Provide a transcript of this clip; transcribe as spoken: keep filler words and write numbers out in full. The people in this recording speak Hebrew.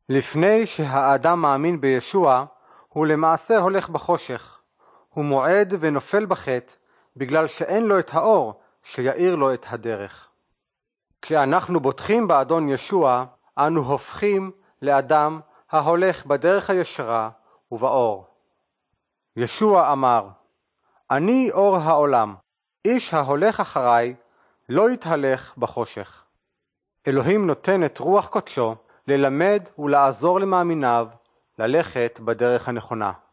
לפני שהאדם מאמין בישוע, הוא למעשה הולך בחושך. הוא מועד ונופל בחטא, בגלל שאין לו את האור שיאיר לו את הדרך. כשאנחנו בוטחים באדון ישוע, אנו הופכים לאדם ההולך בדרך הישרה ובאור. ישוע אמר, אני אור העולם, איש ההולך אחריי לא יתהלך בחושך. אלוהים נותן את רוח קודשו ללמד ולעזור למאמיניו ללכת בדרך הנכונה.